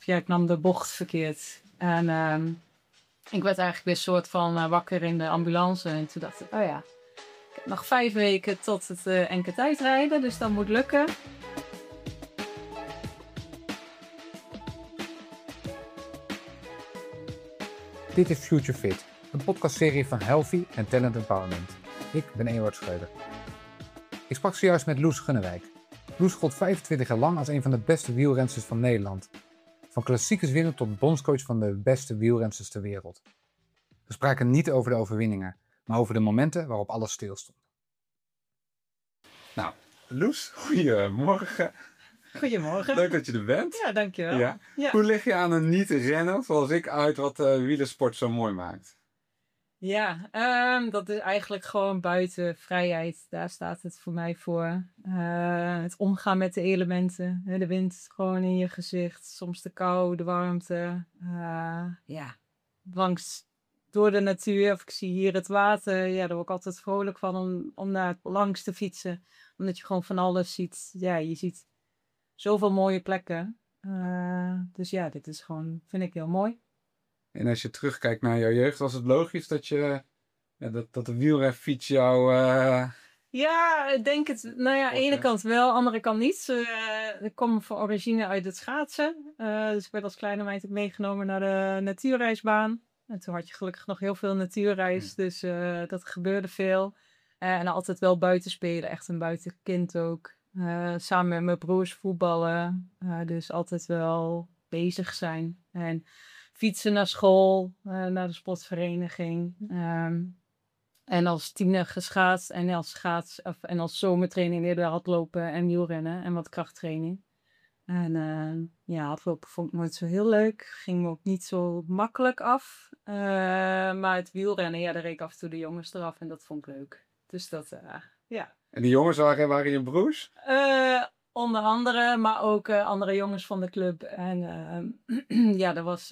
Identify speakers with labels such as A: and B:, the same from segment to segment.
A: Of ja, ik nam de bocht verkeerd. En ik werd eigenlijk weer een soort van wakker in de ambulance. En toen dacht ik, oh ja, ik heb nog 5 weken tot het NK tijdrijden. Dus dat moet lukken.
B: Dit is Future Fit, een podcastserie van Healthy en Talent Empowerment. Ik ben Ewart Schreuder. Ik sprak zojuist met Loes Gunnewijk. Loes gold 25 jaar lang als een van de beste wielrensters van Nederland. Van klassiekerswinnaar tot bondscoach van de beste wielrensters ter wereld. We spraken niet over de overwinningen, maar over de momenten waarop alles stilstond. Nou, Loes, goedemorgen.
A: Goedemorgen.
B: Leuk dat je er bent.
A: Ja, dankjewel.
B: Ja.
A: Ja.
B: Hoe leg je aan een niet-renner zoals ik uit wat wielersport zo mooi maakt?
A: Ja, dat is eigenlijk gewoon buiten vrijheid. Daar staat het voor mij voor. Het omgaan met de elementen. De wind gewoon in je gezicht. Soms de kou, de warmte. Ja, door de natuur. Of ik zie hier het water. Ja, daar word ik altijd vrolijk van om daar langs te fietsen. Omdat je gewoon van alles ziet. Ja, je ziet zoveel mooie plekken. Dus ja, dit is gewoon, vind ik heel mooi.
B: En als je terugkijkt naar jouw jeugd, was het logisch dat dat de wielrenfiets jou...
A: Ja, ik denk het. Nou ja, aan de ene kant wel, andere kant niet. Ik kom van origine uit het schaatsen. Dus ik werd als kleine meid ook meegenomen naar de natuurreisbaan. En toen had je gelukkig nog heel veel natuurreis. Dus dat gebeurde veel. En altijd wel buiten spelen. Echt een buitenkind ook. Samen met mijn broers voetballen. Dus altijd wel bezig zijn. En fietsen naar school, naar de sportvereniging. En als tiener geschaatst en als zomertraining eerder hardlopen en wielrennen en wat krachttraining. En hardlopen vond ik nooit zo heel leuk. Ging me ook niet zo makkelijk af. Maar het wielrennen, ja, daar reed ik af en toe de jongens eraf en dat vond ik leuk. Dus dat, ja.
B: En die jongens waren je broers?
A: Onder andere, maar ook andere jongens van de club. En ja, er was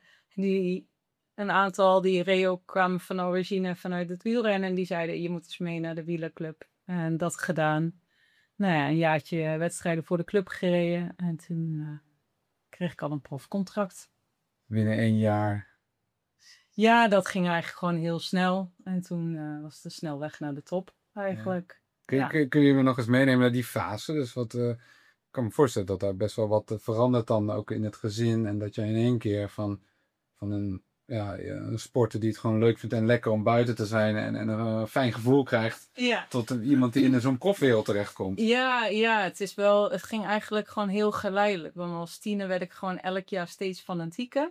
A: een aantal die ook kwamen van origine vanuit het wielrennen. En die zeiden, je moet eens mee naar de wielerclub. En dat gedaan. Nou ja, een jaartje wedstrijden voor de club gereden. En toen kreeg ik al een profcontract.
B: Binnen 1 jaar?
A: Ja, dat ging eigenlijk gewoon heel snel. En toen was het snel weg naar de top eigenlijk.
B: Ja. Kun je me nog eens meenemen naar die fase? Dus ik kan me voorstellen dat daar best wel wat verandert dan ook in het gezin. En dat je in één keer van een sporter die het gewoon leuk vindt en lekker om buiten te zijn en een fijn gevoel krijgt. Ja. Tot iemand die in zo'n profwereld terechtkomt.
A: Ja, het ging eigenlijk gewoon heel geleidelijk. Want als tiener werd ik gewoon elk jaar steeds fanatieker.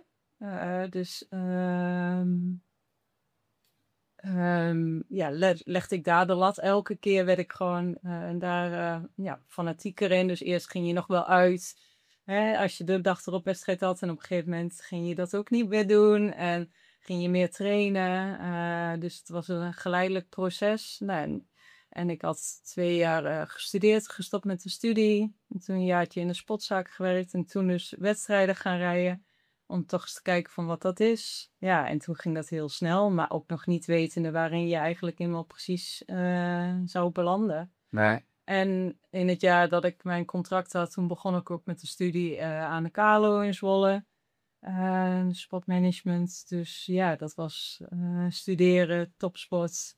A: Legde ik daar de lat. Elke keer werd ik gewoon fanatieker in. Dus eerst ging je nog wel uit. Als je de dag erop wedstrijd had. En op een gegeven moment ging je dat ook niet meer doen. En ging je meer trainen. Dus het was een geleidelijk proces. En ik had 2 jaar gestudeerd. Gestopt met de studie. En toen een jaartje in de sportzaak gewerkt. En toen dus wedstrijden gaan rijden. Om toch eens te kijken van wat dat is. Ja, en toen ging dat heel snel. Maar ook nog niet wetende waarin je eigenlijk helemaal precies zou belanden.
B: Nee.
A: En in het jaar dat ik mijn contract had, toen begon ik ook met de studie aan de KALO in Zwolle. Sportmanagement. Dus ja, dat was studeren, topsport.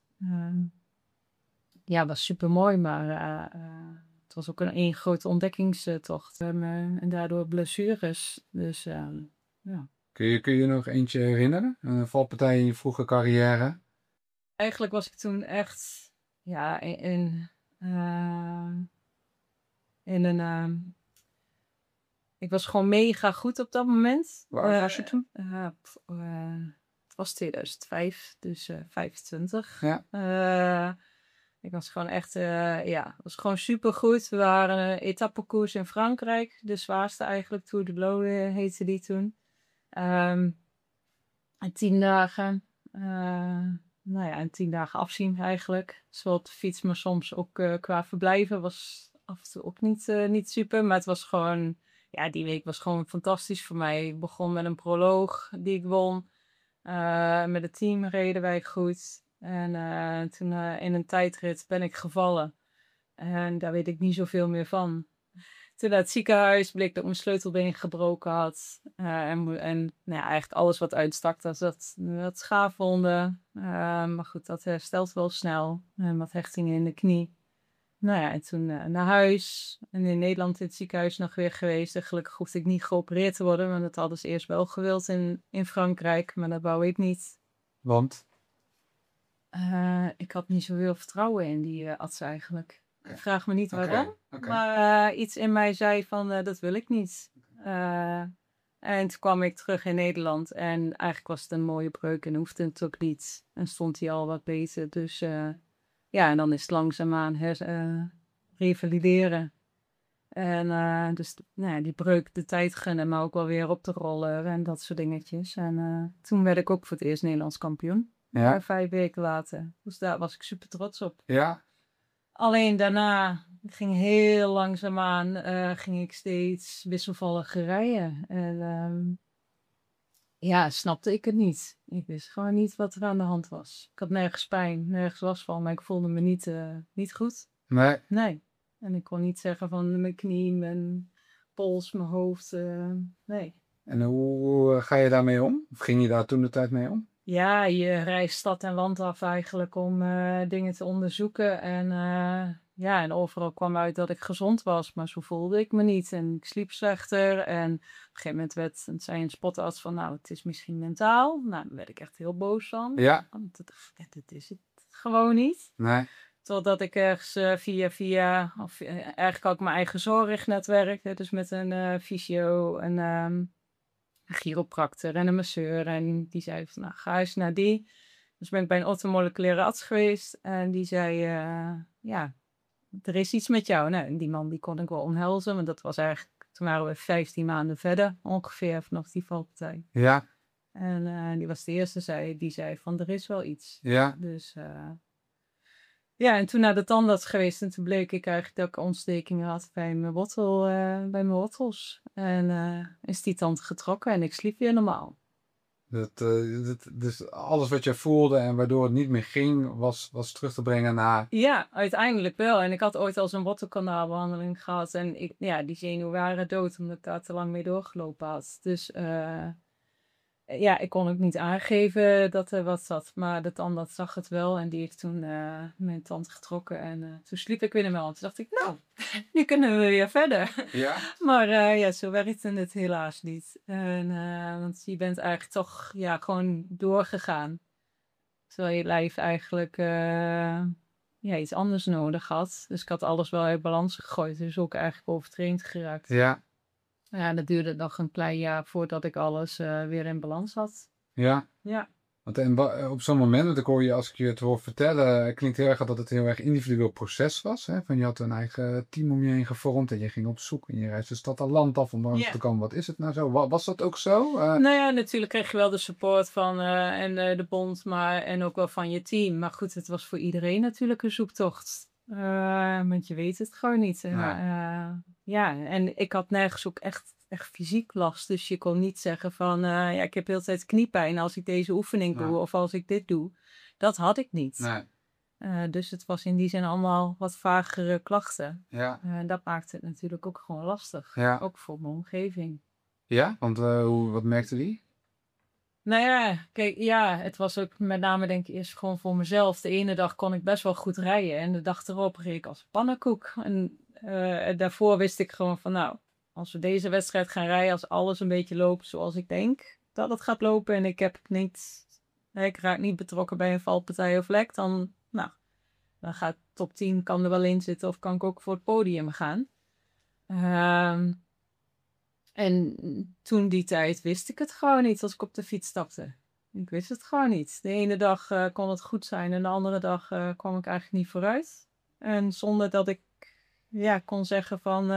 A: Was super mooi, maar het was ook een grote ontdekkingstocht. En daardoor blessures. Dus ja.
B: Kun je nog eentje herinneren? Een valpartij in je vroege carrière?
A: Eigenlijk was ik toen echt ik was gewoon mega goed op dat moment.
B: Waar was je toen?
A: Het was 2005, dus 25.
B: Ja.
A: Ik was gewoon echt, was gewoon supergoed. We waren een etappekoers in Frankrijk. De zwaarste eigenlijk, Tour de Bleu heette die toen. 10 dagen. En 10 dagen afzien eigenlijk. Zowel op de fiets, maar soms ook qua verblijven was af en toe ook niet super. Maar het was gewoon, die week was gewoon fantastisch voor mij. Ik begon met een proloog die ik won. Met het team reden wij goed. En toen in een tijdrit ben ik gevallen. En daar weet ik niet zoveel meer van. Toen naar het ziekenhuis bleek dat ik mijn sleutelbeen gebroken had. En nou ja, eigenlijk alles wat uitstak, dat wat schaafwonden. Maar goed, dat herstelt wel snel. En wat hechtingen in de knie. Nou ja, en toen naar huis. En in Nederland in het ziekenhuis nog weer geweest. En gelukkig hoefde ik niet geopereerd te worden. Want dat hadden ze eerst wel gewild in Frankrijk. Maar dat wou ik niet.
B: Want?
A: Ik had niet zoveel vertrouwen in die arts eigenlijk. Vraag me niet waarom.
B: Oké.
A: Maar iets in mij zei van, dat wil ik niet. En toen kwam ik terug in Nederland. En eigenlijk was het een mooie breuk en hoefde het ook niet. En stond hij al wat beter. Dus ja, en dan is het langzaamaan revalideren. En dus nou ja, die breuk de tijd gunnen, maar ook wel weer op te rollen en dat soort dingetjes. En toen werd ik ook voor het eerst Nederlands kampioen.
B: Ja.
A: 5 weken later. Dus daar was ik super trots op.
B: Ja?
A: Alleen daarna ging heel langzaamaan ging ik steeds wisselvalliger rijden. En ja, snapte ik het niet. Ik wist gewoon niet wat er aan de hand was. Ik had nergens pijn, nergens last van, maar ik voelde me niet goed.
B: Nee.
A: Nee. En ik kon niet zeggen van mijn knie, mijn pols, mijn hoofd. Nee.
B: En hoe ga je daarmee om? Of ging je daar toen de tijd mee om?
A: Ja, je reist stad en land af eigenlijk om dingen te onderzoeken. En ja, en overal kwam uit dat ik gezond was, maar zo voelde ik me niet. En ik sliep slechter. En op een gegeven moment zei een spotarts van, nou, het is misschien mentaal. Nou, daar werd ik echt heel boos van.
B: Ja.
A: Want dat is het gewoon niet.
B: Nee.
A: Totdat ik ergens eigenlijk had ik mijn eigen zorgnetwerk. Hè, dus met een fysio, een chiropractor en een masseur. En die zei van, nou, ga eens naar die. Dus ben ik bij een orthomoleculaire arts geweest. En die zei, ja, er is iets met jou. Nou, en die man die kon ik wel omhelzen. Want dat was eigenlijk, toen waren we 15 maanden verder ongeveer vanaf die valpartij.
B: Ja.
A: En die was de eerste, die zei van, er is wel iets.
B: Ja.
A: Dus ja, en toen naar de tandarts geweest en toen bleek ik eigenlijk dat ik ontstekingen had bij mijn wortels. En is die tand getrokken en ik sliep weer normaal.
B: Dus alles wat je voelde en waardoor het niet meer ging, was terug te brengen naar...
A: Ja, uiteindelijk wel. En ik had ooit al zo'n wortelkanaalbehandeling gehad. En die zenuwen waren dood omdat ik daar te lang mee doorgelopen had. Dus ja, ik kon ook niet aangeven dat er wat zat. Maar de tandarts zag het wel en die heeft toen mijn tand getrokken. En toen sliep ik weer normaal. Toen dacht ik, nou, nu kunnen we weer verder.
B: Ja?
A: Maar ja, zo werkte het helaas niet. Want je bent eigenlijk toch gewoon doorgegaan. Terwijl je lijf eigenlijk iets anders nodig had. Dus ik had alles wel uit balans gegooid. Dus ook eigenlijk overtraind geraakt.
B: Ja.
A: Ja, dat duurde nog een klein jaar voordat ik alles weer in balans had.
B: Ja.
A: Ja.
B: Want op zo'n moment, want ik hoor je, als ik je het hoor vertellen, klinkt heel erg dat het een heel erg individueel proces was. Hè? Van je had een eigen team om je heen gevormd en je ging op zoek en je reisde stad en land af om erachter te komen. Wat is het nou zo? Was dat ook zo?
A: Nou ja, natuurlijk kreeg je wel de support van de bond, en ook wel van je team. Maar goed, het was voor iedereen natuurlijk een zoektocht. Want je weet het gewoon niet. Ja, en ik had nergens ook echt fysiek last. Dus je kon niet zeggen van, ik heb heel de tijd kniepijn als ik deze oefening doe of als ik dit doe. Dat had ik niet.
B: Nee.
A: Dus het was in die zin allemaal wat vagere klachten.
B: Ja.
A: Dat maakte het natuurlijk ook gewoon lastig.
B: Ja.
A: Ook voor mijn omgeving.
B: Ja? Want wat merkte die?
A: Nou ja, kijk, het was ook met name denk ik eerst gewoon voor mezelf. De ene dag kon ik best wel goed rijden en de dag erop reed ik als een pannenkoek. En daarvoor wist ik gewoon van, nou, als we deze wedstrijd gaan rijden, als alles een beetje loopt zoals ik denk dat het gaat lopen en ik raak niet betrokken bij een valpartij of lek, dan gaat top 10 kan er wel in zitten of kan ik ook voor het podium gaan. En toen die tijd wist ik het gewoon niet als ik op de fiets stapte. Ik wist het gewoon niet. De ene dag kon het goed zijn en de andere dag kwam ik eigenlijk niet vooruit. En zonder dat ik kon zeggen van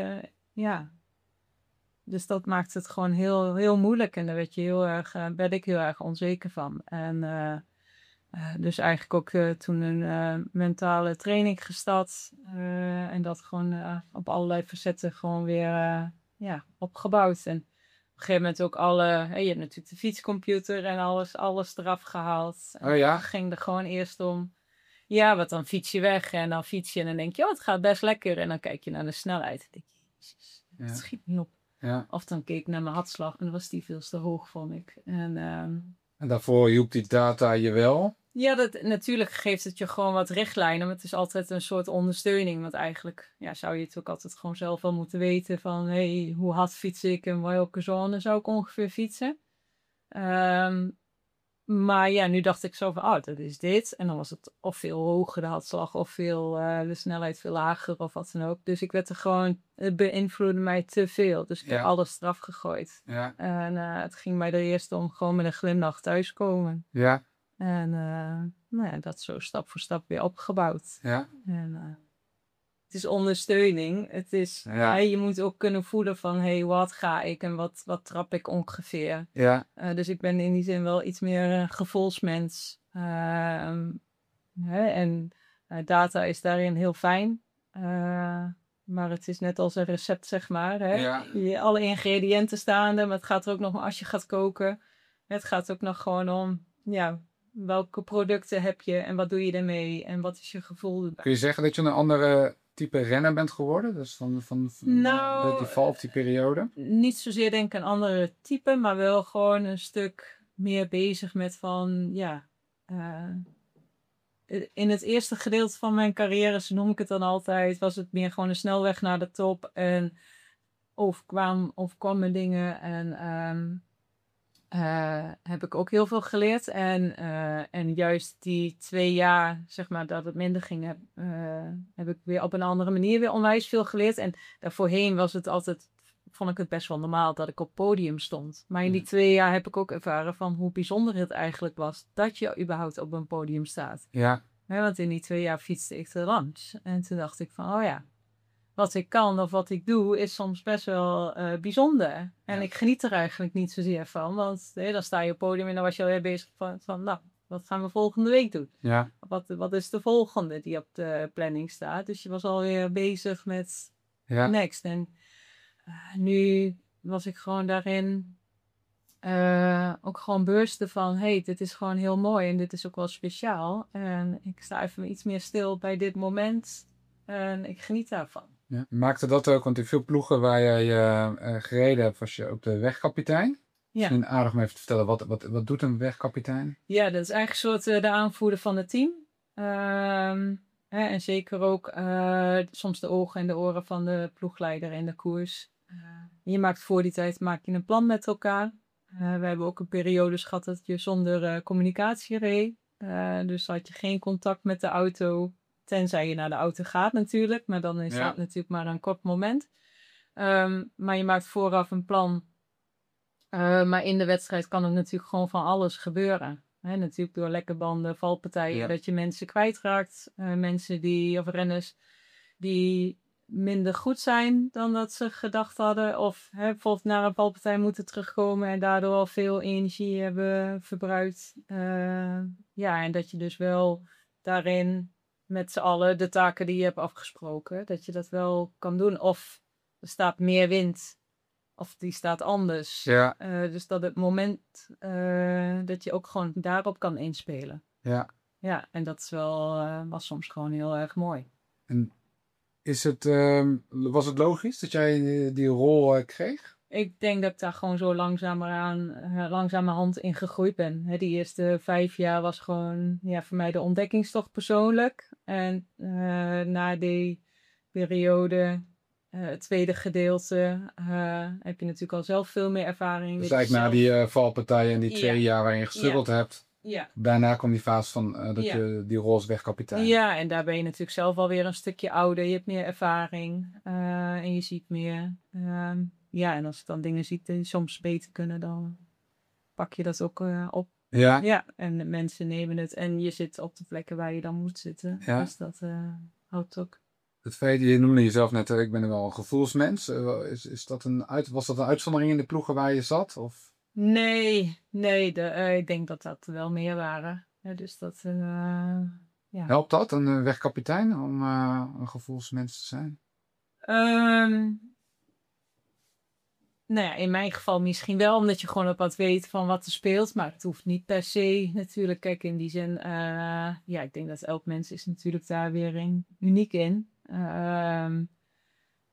A: Dus dat maakt het gewoon heel, heel moeilijk. En daar werd ik heel erg onzeker van. En dus eigenlijk ook toen een mentale training gestart. En dat gewoon op allerlei facetten gewoon weer opgebouwd. En op een gegeven moment ook je hebt natuurlijk de fietscomputer en alles eraf gehaald.
B: Oh ja?
A: Het ging er gewoon eerst om. Ja, want dan fiets je weg en dan fiets je en dan denk je, het gaat best lekker. En dan kijk je naar de snelheid en denk je,
B: Ja.
A: Het schiet niet op.
B: Ja.
A: Of dan keek ik naar mijn hartslag en dan was die veel te hoog, vond ik.
B: En daarvoor hielp die data je wel?
A: Ja, natuurlijk geeft het je gewoon wat richtlijnen, maar het is altijd een soort ondersteuning. Want eigenlijk zou je het ook altijd gewoon zelf wel moeten weten van, hoe hard fiets ik en welke zone zou ik ongeveer fietsen. Maar ja, nu dacht ik zo van, dat is dit. En dan was het of veel hoger de hartslag of de snelheid veel lager of wat dan ook. Dus ik werd er gewoon, het beïnvloedde mij te veel. Dus ik heb alles eraf gegooid.
B: Ja.
A: En het ging mij er eerst om gewoon met een glimlach thuiskomen.
B: Ja.
A: En dat zo stap voor stap weer opgebouwd.
B: Ja.
A: En het is ondersteuning. Het is, je moet ook kunnen voelen van, wat ga ik en wat trap ik ongeveer.
B: Ja.
A: Dus ik ben in die zin wel iets meer gevoelsmens. En data is daarin heel fijn. Maar het is net als een recept, zeg maar. Hè? Ja. Alle ingrediënten staan er, maar het gaat er ook nog om als je gaat koken. Het gaat ook nog gewoon om, welke producten heb je en wat doe je ermee en wat is je gevoel?
B: Kun je zeggen dat je een andere type renner bent geworden? Dus van die val of die periode?
A: Niet zozeer denk ik een andere type, maar wel gewoon een stuk meer bezig met in het eerste gedeelte van mijn carrière, zo noem ik het dan altijd, was het meer gewoon een snelweg naar de top. En overkwamen dingen en heb ik ook heel veel geleerd. En juist die 2 jaar, zeg maar, dat het minder ging, heb ik weer op een andere manier weer onwijs veel geleerd. En daarvoorheen vond ik het best wel normaal dat ik op podium stond. Maar in die 2 jaar heb ik ook ervaren van hoe bijzonder het eigenlijk was dat je überhaupt op een podium staat.
B: Ja.
A: Want in die 2 jaar fietste ik te langs. En toen dacht ik van, wat ik kan of wat ik doe is soms best wel bijzonder. En ik geniet er eigenlijk niet zozeer van. Want dan sta je op het podium en dan was je alweer bezig van wat gaan we volgende week doen?
B: Ja.
A: Wat is de volgende die op de planning staat? Dus je was alweer bezig met next. En nu was ik gewoon daarin ook gewoon bewust van, dit is gewoon heel mooi en dit is ook wel speciaal. En ik sta even iets meer stil bij dit moment en ik geniet daarvan.
B: Ja. Maakte dat ook, want in veel ploegen waar jij gereden hebt, was je ook de wegkapitein.
A: Ja.
B: Misschien aardig om even te vertellen, wat doet een wegkapitein?
A: Ja, dat is eigenlijk een soort de aanvoerder van het team. En zeker ook soms de ogen en de oren van de ploegleider in de koers. Je maakt voor die tijd een plan met elkaar. We hebben ook een periode gehad dat je zonder communicatie reed. Dus had je geen contact met de auto. Tenzij je naar de auto gaat natuurlijk. Maar dan is dat natuurlijk maar een kort moment. Maar je maakt vooraf een plan. Maar in de wedstrijd kan er natuurlijk gewoon van alles gebeuren. Natuurlijk door lekke banden, valpartijen. Dat je mensen kwijtraakt. Of renners die minder goed zijn dan dat ze gedacht hadden. Of bijvoorbeeld naar een valpartij moeten terugkomen en daardoor al veel energie hebben verbruikt. En dat je dus wel daarin met z'n allen de taken die je hebt afgesproken, dat je dat wel kan doen. Of er staat meer wind, of die staat anders.
B: Ja.
A: Dus dat het moment dat je ook gewoon daarop kan inspelen.
B: Ja.
A: Ja, en dat is was soms gewoon heel erg mooi.
B: En was het logisch dat jij die rol kreeg?
A: Ik denk dat ik daar gewoon zo langzamerhand in gegroeid ben. Die eerste 5 jaar was gewoon voor mij de ontdekkingstocht persoonlijk. En na die periode, het tweede gedeelte, heb je natuurlijk al zelf veel meer ervaring.
B: Dus eigenlijk na die valpartijen en die 2 jaar waarin je gestruggeld hebt.
A: Ja.
B: Daarna kwam die fase van dat je die rol als wegkapitein.
A: Ja, en daar ben je natuurlijk zelf alweer een stukje ouder. Je hebt meer ervaring en je ziet meer. En als je dan dingen ziet die soms beter kunnen, dan pak je dat ook op.
B: Ja.
A: Ja, en de mensen nemen het en je zit op de plekken waar je dan moet zitten.
B: Ja.
A: Dus dat houdt ook.
B: Het feit, je noemde jezelf net, ik ben wel een gevoelsmens. Was dat een uitzondering in de ploegen waar je zat? Of?
A: Nee, ik denk dat dat wel meer waren. Ja, dus dat,
B: Helpt dat, een wegkapitein, om een gevoelsmens te zijn?
A: In mijn geval misschien wel, omdat je gewoon op wat weet van wat er speelt. Maar het hoeft niet per se natuurlijk. Kijk, in die zin, ik denk dat elk mens is natuurlijk daar weer uniek in.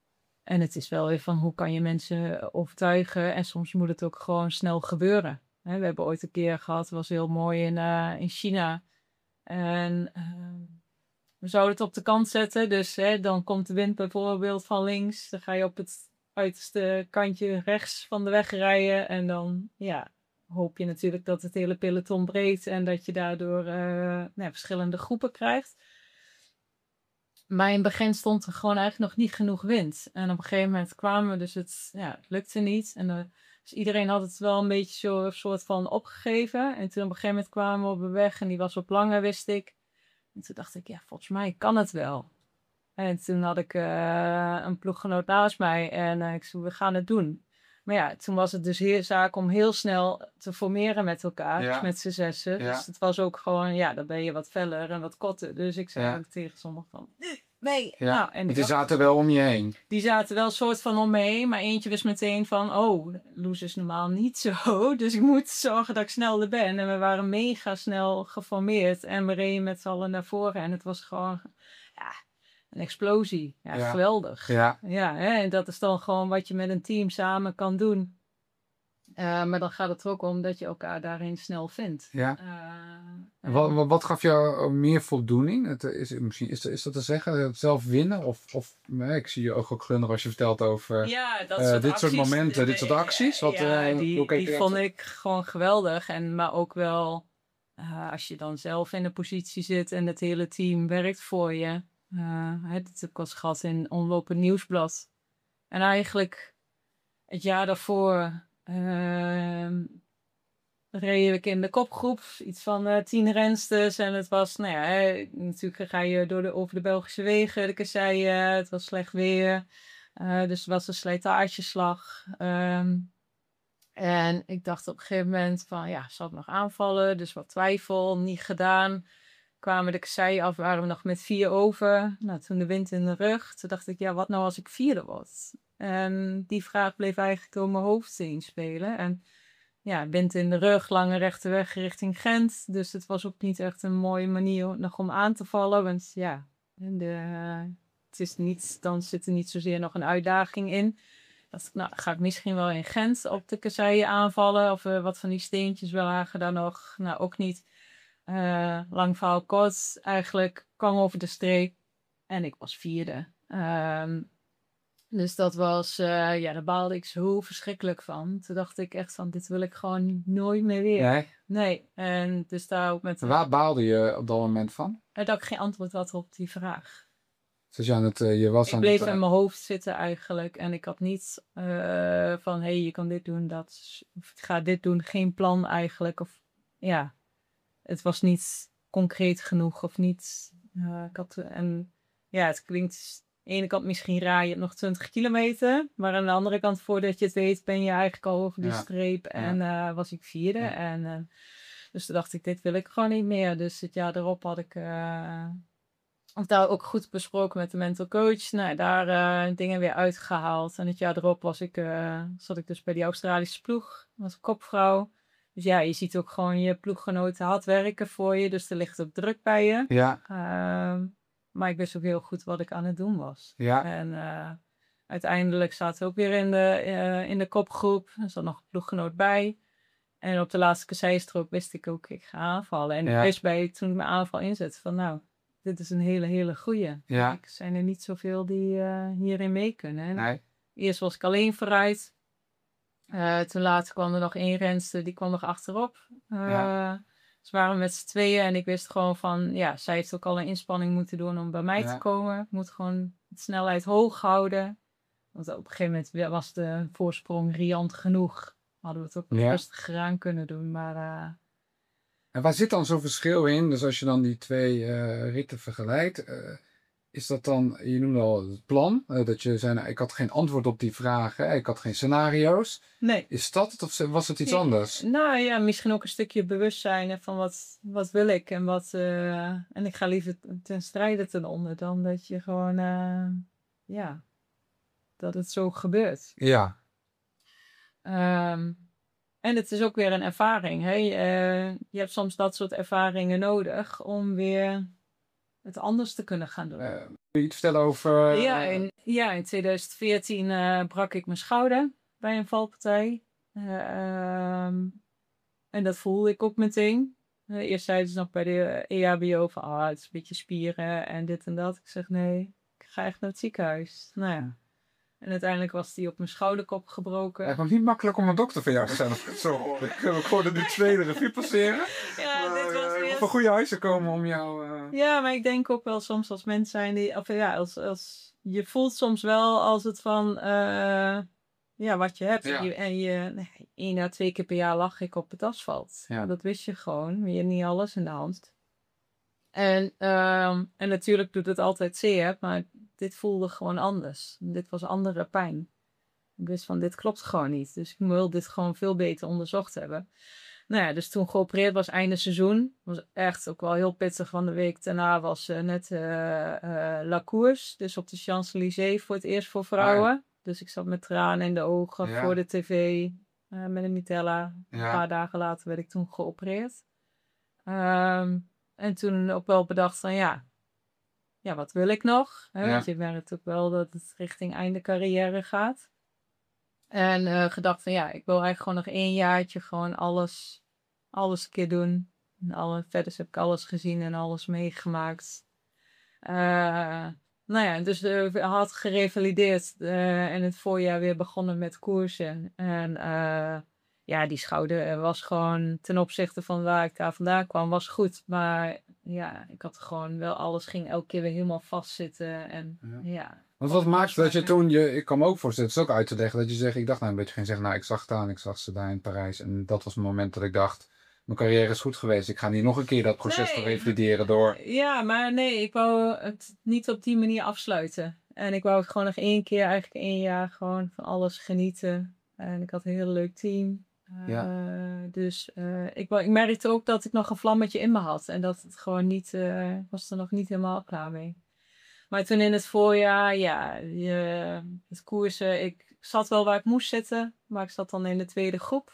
A: En het is wel weer van hoe kan je mensen overtuigen. En soms moet het ook gewoon snel gebeuren. Hè, we hebben ooit een keer gehad, het was heel mooi in China. En we zouden het op de kant zetten. Dus dan komt de wind bijvoorbeeld van links. Dan ga je op het uiterste kantje rechts van de weg rijden. En dan hoop je natuurlijk dat het hele peloton breekt. En dat je daardoor verschillende groepen krijgt. Maar in het begin stond er gewoon eigenlijk nog niet genoeg wind. En op een gegeven moment kwamen we, dus het lukte niet. En dus iedereen had het wel een beetje zo een soort van opgegeven. En toen op een gegeven moment kwamen we op een weg en die was op lange, wist ik. En toen dacht ik, volgens mij kan het wel. En toen had ik een ploeggenoot naast mij en ik zei, we gaan het doen. Maar toen was het dus zaak om heel snel te formeren met elkaar, dus met z'n zessen. Ja. Dus het was ook gewoon, dan ben je wat feller en wat korter. Dus ik zei ook tegen sommigen van, nee.
B: Ja.
A: Nou, en
B: die zaten wel om je heen.
A: Die zaten wel een soort van om me heen, maar eentje wist meteen van, Loes is normaal niet zo. Dus ik moet zorgen dat ik snel er ben. En we waren mega snel geformeerd en we reden met z'n allen naar voren. En het was gewoon, een explosie. Ja, geweldig.
B: Ja.
A: En dat is dan gewoon wat je met een team samen kan doen. Maar dan gaat het er ook om dat je elkaar daarin snel vindt.
B: Ja. Wat gaf jou meer voldoening? Is dat te zeggen? Het zelf winnen? Of ik zie je ook glunderen als je vertelt over dit soort momenten, dit soort acties.
A: Die vond ik gewoon geweldig. Maar ook wel als je dan zelf in de positie zit en het hele team werkt voor je. Dit heb ik als gehad in Omloop het Nieuwsblad. En eigenlijk het jaar daarvoor reed ik in de kopgroep. Iets van 10 rensters. En het was, natuurlijk ga je over de Belgische wegen, de kasseien. Het was slecht weer. Dus het was een slijtageslag. En ik dacht op een gegeven moment van, zal ik nog aanvallen? Dus wat twijfel, niet gedaan. Kwamen de kasseien af, waren we nog met 4 over. Nou, toen de wind in de rug. Toen dacht ik, wat nou als ik 4e word? En die vraag bleef eigenlijk door mijn hoofd heen spelen. En wind in de rug, lange rechte weg richting Gent. Dus het was ook niet echt een mooie manier nog om aan te vallen. Want het is niet, dan zit er niet zozeer nog een uitdaging in. Dacht ik, ga ik misschien wel in Gent op de kasseien aanvallen. Of wat van die steentjes wel lagen daar nog. Nou, ook niet. Lang verhaal kort, eigenlijk kwam over de streep en ik was 4e. Dus dat was, daar baalde ik zo verschrikkelijk van. Toen dacht ik echt van, dit wil ik gewoon nooit meer weer. Nee. En dus daar ook met...
B: Waar baalde je op dat moment van?
A: Dat ik geen antwoord had op die vraag.
B: Dus ik
A: bleef in mijn hoofd zitten eigenlijk. En ik had niet van, je kan dit doen, of ik ga dit doen. Geen plan eigenlijk. Of het was niet concreet genoeg of niet. Het klinkt aan de ene kant misschien raar, je hebt nog 20 kilometer. Maar aan de andere kant, voordat je het weet, ben je eigenlijk al over die streep. En was ik 4e. En dus toen dacht ik, dit wil ik gewoon niet meer. Dus het jaar erop had ik daar ook goed besproken met de mental coach. Nou, daar dingen weer uitgehaald. En het jaar erop zat ik dus bij die Australische ploeg. Was kopvrouw. Dus je ziet ook gewoon je ploeggenoten hard werken voor je. Dus er ligt ook druk bij je.
B: Ja.
A: Maar ik wist ook heel goed wat ik aan het doen was.
B: Ja.
A: En uiteindelijk zaten we ook weer in de kopgroep. Er zat nog een ploeggenoot bij. En op de laatste kasseistrook wist ik ook, ik ga aanvallen. En ik wist toen ik mijn aanval inzette van dit is een hele, hele goeie.
B: Ja.
A: Er zijn er niet zoveel die hierin mee kunnen.
B: Nee.
A: Eerst was ik alleen vooruit. Toen later kwam er nog 1 renster, die kwam nog achterop. Dus waren we met z'n tweeën en ik wist gewoon van, zij heeft ook al een inspanning moeten doen om bij mij te komen. Ik moet gewoon de snelheid hoog houden. Want op een gegeven moment was de voorsprong riant genoeg. Hadden we het ook rustig aan kunnen doen, maar...
B: En waar zit dan zo'n verschil in? Dus als je dan die 2 ritten vergelijkt, is dat dan, je noemde al het plan, dat je zei, ik had geen antwoord op die vragen, ik had geen scenario's.
A: Nee.
B: Is dat het of was het iets anders?
A: Nou misschien ook een stukje bewustzijn van wat wil ik en en ik ga liever ten strijde ten onder dan dat je gewoon, dat het zo gebeurt.
B: Ja.
A: En het is ook weer een ervaring. Je hebt soms dat soort ervaringen nodig om weer het anders te kunnen gaan doen.
B: Kun je iets vertellen over...
A: In 2014 brak ik mijn schouder bij een valpartij. En dat voelde ik ook meteen. Eerst zeiden ze nog bij de EHBO van, het is een beetje spieren en dit en dat. Ik zeg, nee, ik ga echt naar het ziekenhuis. Nou ja. En uiteindelijk was die op mijn schouderkop gebroken.
B: Het was niet makkelijk om een dokter van jou te zijn. Ik hoorde nu tweede revue passeren.
A: Ja, dit was weer...
B: Voor goede huizen komen om jou...
A: Ja, maar ik denk ook wel soms als mensen zijn die... Of ja, als je voelt soms wel als het van... wat je hebt.
B: Ja.
A: En 1 à 2 keer per jaar lag ik op het asfalt.
B: Ja.
A: Dat wist je gewoon. Je hebt niet alles in de hand. En natuurlijk doet het altijd zeer, maar dit voelde gewoon anders. Dit was andere pijn. Ik wist van, dit klopt gewoon niet. Dus ik wil dit gewoon veel beter onderzocht hebben. Nou ja, dus toen geopereerd was einde seizoen. Was echt ook wel heel pittig, van de week daarna was net La Course. Dus op de Champs-Élysées voor het eerst voor vrouwen.
B: Ah, ja.
A: Dus ik zat met tranen in de ogen voor de tv met een mitella. Een paar dagen later werd ik toen geopereerd. En toen ook wel bedacht van ja, wat wil ik nog? Hè? Want je merkt ook wel dat het richting einde carrière gaat. En gedacht van ik wil eigenlijk gewoon nog 1 jaartje gewoon alles een keer doen. En verder heb ik alles gezien en alles meegemaakt. Dus had gerevalideerd en het voorjaar weer begonnen met koersen. En die schouder was gewoon ten opzichte van waar ik daar vandaan kwam, was goed. Maar ik had gewoon wel, alles ging elke keer weer helemaal vastzitten. En
B: Want wat maakte dat je toen, ik kan me ook voorstellen, het is ook uit te leggen, dat je zegt, ik dacht een beetje geen zeggen, ik zag het aan, ik zag ze daar in Parijs. En dat was het moment dat ik dacht, mijn carrière is goed geweest. Ik ga niet nog een keer dat proces revalideren door.
A: Ja, maar nee, ik wou het niet op die manier afsluiten. En ik wou het gewoon nog 1 keer, eigenlijk 1 jaar, gewoon van alles genieten. En ik had een heel leuk team. Dus ik merkte ook dat ik nog een vlammetje in me had. En dat het gewoon niet, was er nog niet helemaal klaar mee. Maar toen in het voorjaar, het koersen, ik zat wel waar ik moest zitten. Maar ik zat dan in de tweede groep.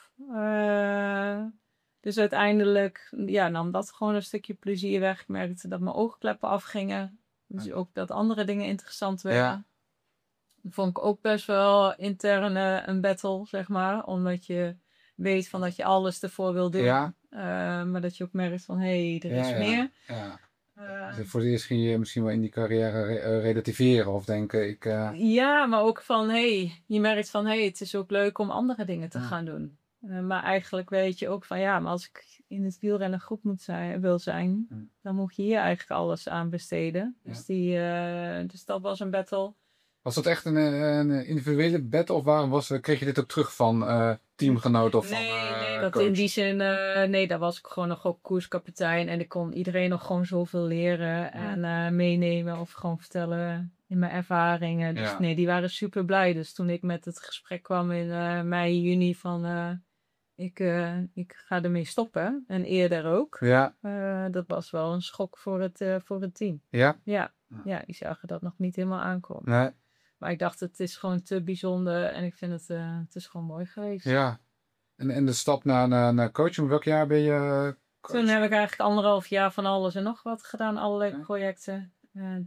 A: Dus uiteindelijk nam dat gewoon een stukje plezier weg. Ik merkte dat mijn oogkleppen afgingen. Dus ook dat andere dingen interessant werden.
B: Ja.
A: Dat vond ik ook best wel intern een battle, zeg maar. Omdat je weet van dat je alles ervoor wil doen.
B: Ja.
A: Maar dat je ook merkt van, er is meer.
B: Ja. Dus voor het eerst ging je misschien wel in die carrière relativeren of denken,
A: Ja, maar ook van, je merkt van, het is ook leuk om andere dingen te gaan doen. Maar eigenlijk weet je ook van, maar als ik in het wielrennen goed wil zijn, dan moet je hier eigenlijk alles aan besteden. Dus, dus dat was een battle.
B: Was dat echt een individuele battle of kreeg je dit ook terug van teamgenoten of
A: nee,
B: van
A: dat
B: coach?
A: in die zin, daar was ik gewoon nog ook koerskapitein en ik kon iedereen nog gewoon zoveel leren en meenemen of gewoon vertellen in mijn ervaringen. Dus die waren super blij. Dus toen ik met het gesprek kwam in mei, juni van ik ga ermee stoppen en eerder ook.
B: Ja.
A: Dat was wel een schok voor het team.
B: Ja?
A: Ja, die zagen dat nog niet helemaal aankomen.
B: Nee.
A: Maar ik dacht, het is gewoon te bijzonder en ik vind het is gewoon mooi geweest.
B: Ja. En de stap naar coaching, welk jaar ben je coach?
A: Toen heb ik eigenlijk 1,5 jaar van alles en nog wat gedaan, allerlei projecten. En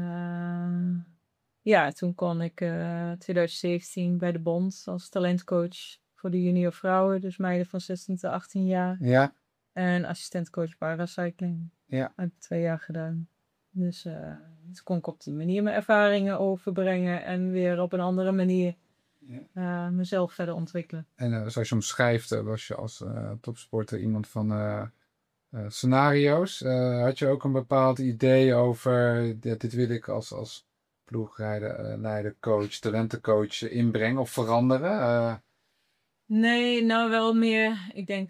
A: toen kon ik 2017 bij de Bond als talentcoach voor de junior vrouwen, dus meiden van 16 tot 18 jaar.
B: Ja.
A: En assistentcoach paracycling.
B: Ja.
A: Heb ik 2 jaar gedaan. Dus toen kon ik op die manier mijn ervaringen overbrengen en weer op een andere manier mezelf verder ontwikkelen.
B: En zoals je omschrijft, was je als topsporter iemand van scenario's. Had je ook een bepaald idee over, dit wil ik als ploegrijder, leider, coach, talentencoach inbrengen of veranderen?
A: Nee, nou wel meer, ik denk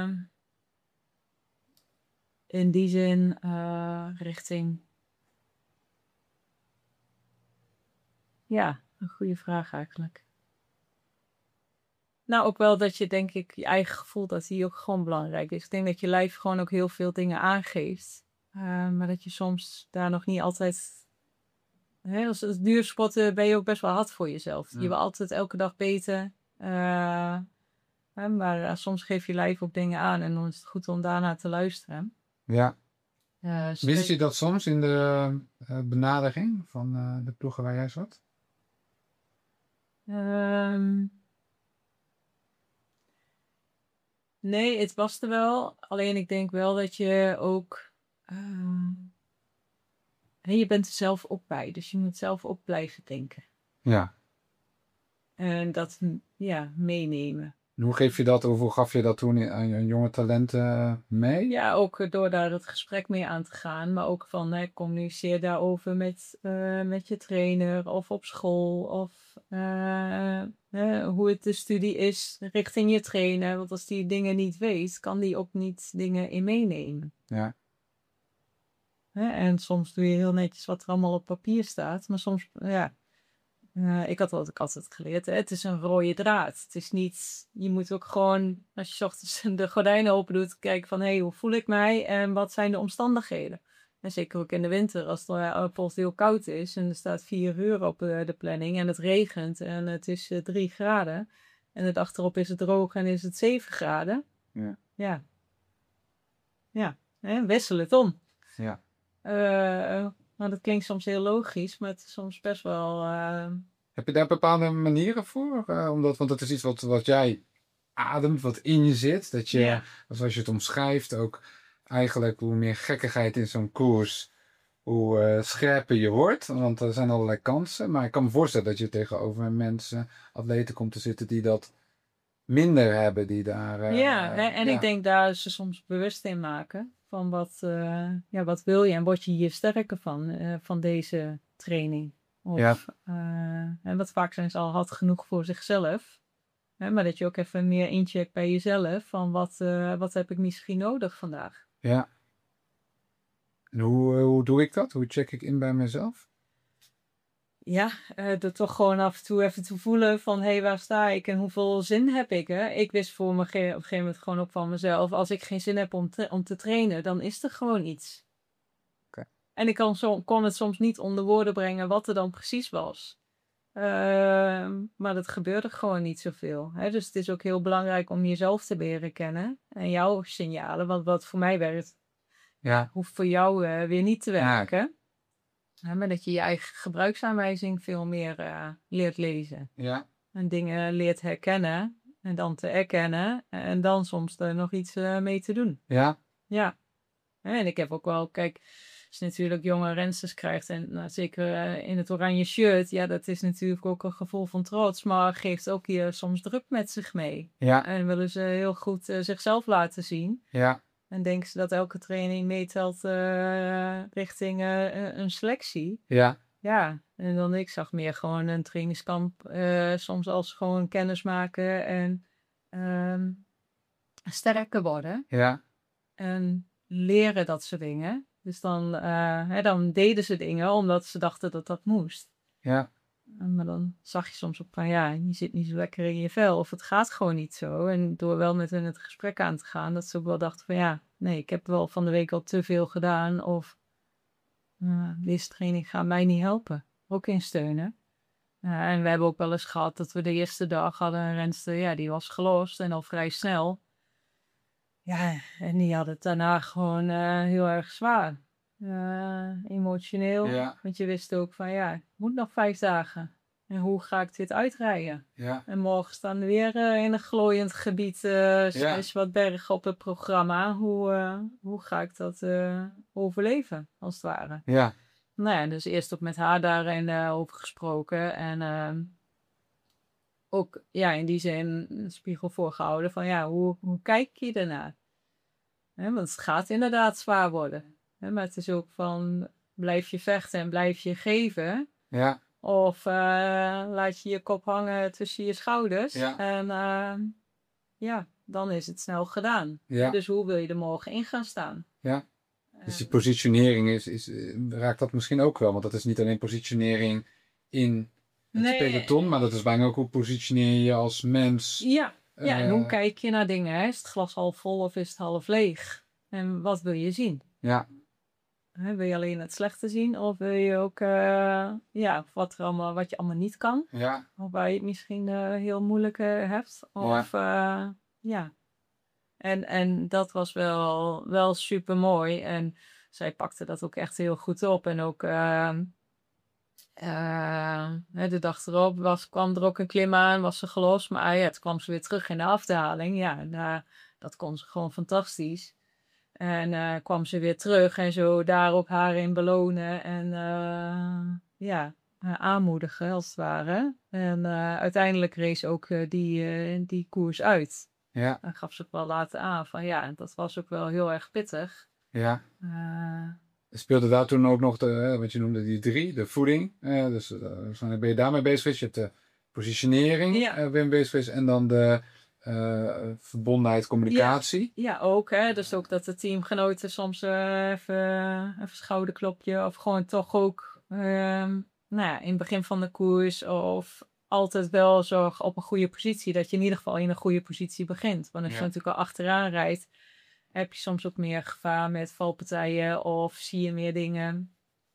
A: in die zin richting... Ja, een goede vraag eigenlijk. Nou, ook wel dat je, denk ik, je eigen gevoel, dat die ook gewoon belangrijk is. Ik denk dat je lijf gewoon ook heel veel dingen aangeeft. Maar dat je soms daar nog niet altijd... als duursporten ben je ook best wel hard voor jezelf. Je wil altijd elke dag beter. Maar soms geeft je lijf ook dingen aan en dan is het goed om daarna te luisteren.
B: Ja. Wist je dat soms in de benadering van de ploegen waar jij zat?
A: Nee, het was er wel. Alleen ik denk wel dat je ook... je bent er zelf ook bij. Dus je moet zelf ook blijven denken.
B: Ja.
A: En dat meenemen.
B: En hoe geef je dat, of hoe gaf je dat toen aan je jonge talenten mee?
A: Ja, ook door daar het gesprek mee aan te gaan. Maar ook van communiceer daarover met je trainer of op school. Of hoe het de studie is richting je trainer. Want als die dingen niet weet, kan die ook niet dingen in meenemen.
B: Ja.
A: En soms doe je heel netjes wat er allemaal op papier staat. Maar soms, ik had altijd geleerd, het is een rode draad. Het is niet, je moet ook gewoon, als je 's ochtends de gordijnen open doet, kijken van, hoe voel ik mij en wat zijn de omstandigheden? En zeker ook in de winter, als het bijvoorbeeld heel koud is en er staat 4 uur op de planning en het regent en het is 3 graden. En de dag erop is het droog en is het 7 graden.
B: Ja.
A: Ja, wissel het om.
B: Ja.
A: Maar dat klinkt soms heel logisch, maar het is soms best wel...
B: Heb je daar bepaalde manieren voor? Want het is iets wat jij ademt, wat in je zit. Dat je, zoals je het omschrijft, ook eigenlijk hoe meer gekkigheid in zo'n koers, hoe scherper je wordt. Want er zijn allerlei kansen. Maar ik kan me voorstellen dat je tegenover mensen, atleten komt te zitten die dat minder hebben. Die daar,
A: ik denk daar ze soms bewust in maken. Van wat wil je en word je hier sterker van deze training. Of, en wat vaak zijn ze al hard genoeg voor zichzelf. Maar dat je ook even meer incheckt bij jezelf. Van wat heb ik misschien nodig vandaag?
B: Ja. En hoe doe ik dat? Hoe check ik in bij mezelf?
A: Ja, door toch gewoon af en toe even te voelen van... waar sta ik en hoeveel zin heb ik? Hè? Ik wist voor me op een gegeven moment gewoon ook van mezelf... als ik geen zin heb om te trainen, dan is er gewoon iets.
B: Okay.
A: En ik kon het soms niet onder woorden brengen wat er dan precies was. Maar dat gebeurde gewoon niet zoveel. Hè? Dus het is ook heel belangrijk om jezelf te leren kennen. En jouw signalen, want wat voor mij werkt... hoeft voor jou weer niet te werken. Maar dat je je eigen gebruiksaanwijzing veel meer leert lezen.
B: Ja.
A: En dingen leert herkennen. En dan te erkennen. En dan soms er nog iets mee te doen.
B: Ja.
A: Ja. En ik heb ook wel, kijk, als je natuurlijk jonge rensters krijgt. En zeker in het oranje shirt. Ja, dat is natuurlijk ook een gevoel van trots. Maar geeft ook hier soms druk met zich mee.
B: Ja.
A: En willen ze heel goed zichzelf laten zien.
B: Ja.
A: En denken ze dat elke training meetelt richting een selectie.
B: Ja.
A: Ja, en dan ik zag meer gewoon een trainingskamp soms als gewoon kennis maken en sterker worden.
B: Ja.
A: En leren dat soort dingen. Dus dan deden ze dingen omdat ze dachten dat dat moest.
B: Ja.
A: Maar dan zag je soms op van je zit niet zo lekker in je vel. Of het gaat gewoon niet zo. En door wel met hen het gesprek aan te gaan, dat ze ook wel dachten van nee, ik heb wel van de week al te veel gedaan. Of deze training gaat mij niet helpen. Ook in steunen. En we hebben ook wel eens gehad dat we de eerste dag hadden een renster, die was gelost en al vrij snel. Ja, en die had het daarna gewoon heel erg zwaar. Emotioneel.
B: Ja.
A: Want je wist ook van ik moet nog 5 dagen. En hoe ga ik dit uitrijden?
B: Ja.
A: En morgen staan we weer in een glooiend gebied. Is wat bergen op het programma. Hoe ga ik dat overleven, als het ware?
B: Ja.
A: Nou ja, dus eerst ook met haar daarin over gesproken. En ook in die zin een spiegel voorgehouden van hoe kijk je ernaar? Want het gaat inderdaad zwaar worden. Maar het is ook van blijf je vechten en blijf je geven.
B: Ja.
A: Of laat je je kop hangen tussen je schouders.
B: Ja.
A: En dan is het snel gedaan.
B: Ja.
A: Dus hoe wil je er morgen in gaan staan?
B: Ja. Dus die positionering raakt dat misschien ook wel. Want dat is niet alleen positionering in het peloton. Maar dat is bijna ook hoe positioneer je je als mens.
A: Ja. En hoe kijk je naar dingen? Hè? Is het glas half vol of is het half leeg? En wat wil je zien?
B: Ja.
A: Wil je alleen het slechte zien? Of wil je ook wat je allemaal niet kan?
B: Ja.
A: Of waar je het misschien heel moeilijk hebt? Of En dat was wel super mooi. En zij pakte dat ook echt heel goed op. En ook de dag erop kwam er ook een klim aan, was ze gelost. Maar toen kwam ze weer terug in de afdaling. Ja, en dat kon ze gewoon fantastisch. En kwam ze weer terug en zo daar ook haar in belonen. En aanmoedigen als het ware. En uiteindelijk race ook die koers uit.
B: Ja.
A: En gaf ze ook wel later aan van dat was ook wel heel erg pittig.
B: Ja. Speelde daar toen ook nog wat je noemde die 3, de voeding. Dus ben je daarmee bezig geweest. Je hebt de positionering ben je bezig geweest. En dan de verbondenheid, communicatie.
A: Ja, ook. Hè? Dus ook dat de teamgenoten soms even schouderklopje. Of gewoon toch ook in het begin van de koers. Of altijd wel zorg op een goede positie. Dat je in ieder geval in een goede positie begint. Want als je natuurlijk al achteraan rijdt. Heb je soms ook meer gevaar met valpartijen of zie je meer dingen.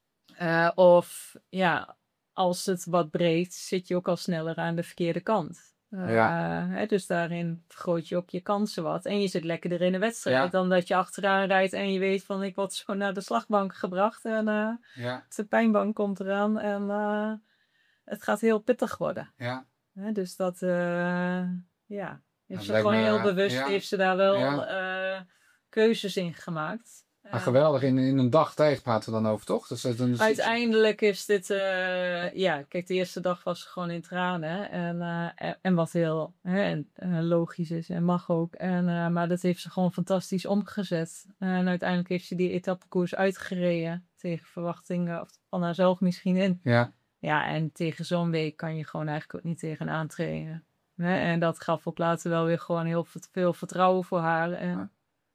A: Als het wat breekt, zit je ook al sneller aan de verkeerde kant. Dus daarin vergroot je ook je kansen wat. En je zit lekkerder in de wedstrijd dan dat je achteraan rijdt en je weet van ik word gewoon naar de slagbank gebracht. En de pijnbank komt eraan en het gaat heel pittig worden.
B: Ja.
A: Dus dat, heeft ze gewoon heel bewust, heeft ze daar wel keuzes in gemaakt.
B: Geweldig, in een dag tijd praten we dan over, toch? Dus
A: uiteindelijk is dit, kijk, de eerste dag was ze gewoon in tranen. En wat heel logisch is en mag ook. Maar dat heeft ze gewoon fantastisch omgezet. En uiteindelijk heeft ze die etappekoers uitgereden. Tegen verwachtingen of van haarzelf misschien in.
B: Ja.
A: Ja, en tegen zo'n week kan je gewoon eigenlijk ook niet tegen aantreden. En dat gaf ook later wel weer gewoon heel veel vertrouwen voor haar. En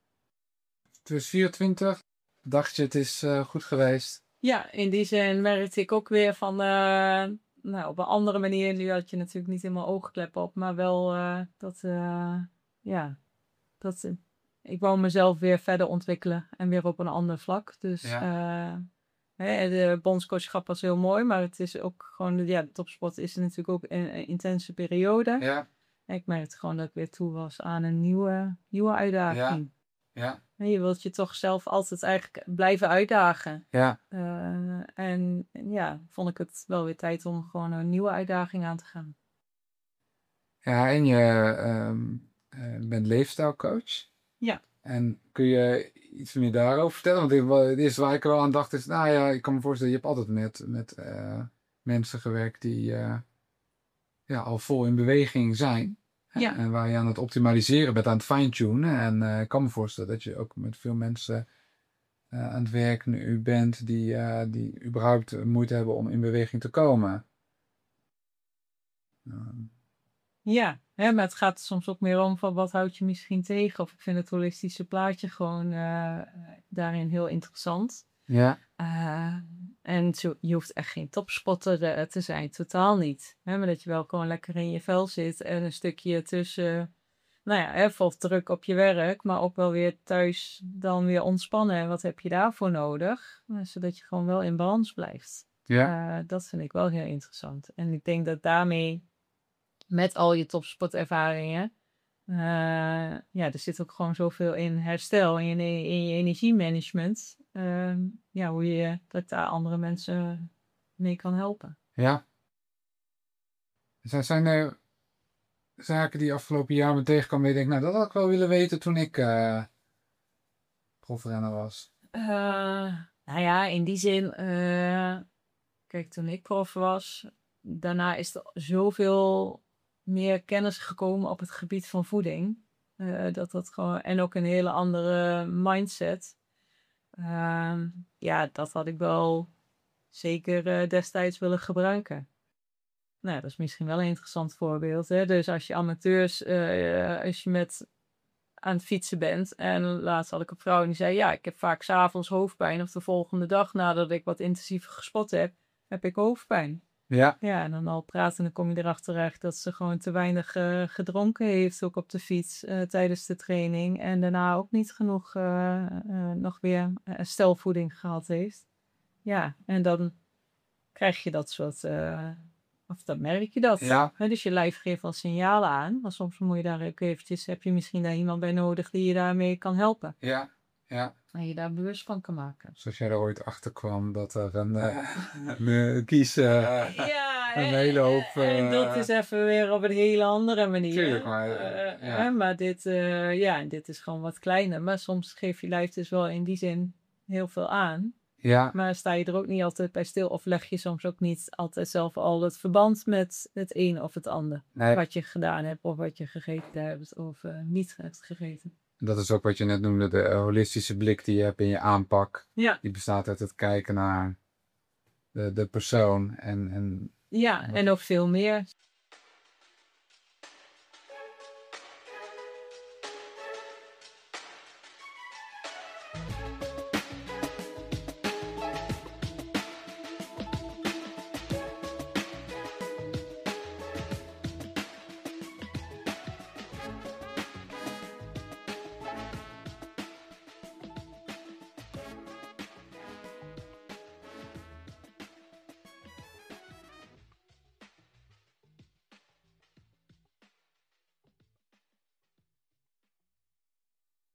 B: 2024, dacht je het is goed geweest?
A: Ja, in die zin merkte ik ook weer van, op een andere manier. Nu had je natuurlijk niet helemaal oogkleppen op, maar wel ik wou mezelf weer verder ontwikkelen en weer op een ander vlak. Dus de bondscoachschap was heel mooi, maar het is ook gewoon, de topsport is natuurlijk ook een intense periode.
B: Ja.
A: En ik merkte gewoon dat ik weer toe was aan een nieuwe uitdaging.
B: Ja.
A: En je wilt je toch zelf altijd eigenlijk blijven uitdagen.
B: Ja.
A: Vond ik het wel weer tijd om gewoon een nieuwe uitdaging aan te gaan.
B: Ja, en je bent leefstijlcoach.
A: Ja.
B: En kun je iets meer daarover vertellen? Want het eerste waar ik er wel aan dacht is, ik kan me voorstellen, je hebt altijd met mensen gewerkt die al vol in beweging zijn.
A: Ja.
B: En waar je aan het optimaliseren bent, aan het fine-tunen. En ik kan me voorstellen dat je ook met veel mensen aan het werk nu bent die überhaupt moeite hebben om in beweging te komen.
A: Maar het gaat soms ook meer om van wat houd je misschien tegen. Of ik vind het holistische plaatje gewoon daarin heel interessant.
B: Ja.
A: En je hoeft echt geen topspotter te zijn, totaal niet. Maar dat je wel gewoon lekker in je vel zit en een stukje tussen, vol druk op je werk, maar ook wel weer thuis dan weer ontspannen. En wat heb je daarvoor nodig? Zodat je gewoon wel in balans blijft.
B: Ja.
A: Dat vind ik wel heel interessant. En ik denk dat daarmee, met al je topsportervaringen, er zit ook gewoon zoveel in herstel, in je energiemanagement. Hoe je dat daar andere mensen mee kan helpen.
B: Ja. Zijn er zaken die afgelopen jaar me tegenkwam en je denkt, dat had ik wel willen weten toen ik profrenner was?
A: In die zin, kijk, toen ik prof was, daarna is er zoveel meer kennis gekomen op het gebied van voeding. Dat gewoon, en ook een hele andere mindset. Dat had ik wel zeker destijds willen gebruiken. Dat is misschien wel een interessant voorbeeld. Hè? Dus als je amateurs, als je aan het fietsen bent. En laatst had ik een vrouw die zei, ik heb vaak 's avonds hoofdpijn. Of de volgende dag nadat ik wat intensiever gespot heb ik hoofdpijn.
B: Ja.
A: Ja, en dan al praten, dan kom je erachter echt dat ze gewoon te weinig gedronken heeft, ook op de fiets tijdens de training. En daarna ook niet genoeg nog weer stelvoeding gehad heeft. Ja, en dan krijg je dat soort, of dan merk je dat.
B: Ja.
A: Dus je lijf geeft wel signalen aan, maar soms moet je daar ook eventjes, heb je misschien daar iemand bij nodig die je daarmee kan helpen.
B: Ja. Ja.
A: En je daar bewust van kan maken.
B: Zoals jij er ooit achter kwam dat er een kiezen
A: Ja,
B: een hele hoop...
A: en dat is even weer op een hele andere manier.
B: Tuurlijk, maar... ja.
A: Maar dit is gewoon wat kleiner. Maar soms geeft je lijf dus wel in die zin heel veel aan.
B: Ja,
A: Maar sta je er ook niet altijd bij stil of leg je soms ook niet altijd zelf al het verband met het een of het ander.
B: nee,
A: Wat je gedaan hebt of wat je gegeten hebt of niet hebt gegeten.
B: dat is ook wat je net noemde, de holistische blik die je hebt in je aanpak.
A: Ja,
B: Die bestaat uit het kijken naar de persoon en
A: ja, en nog veel meer.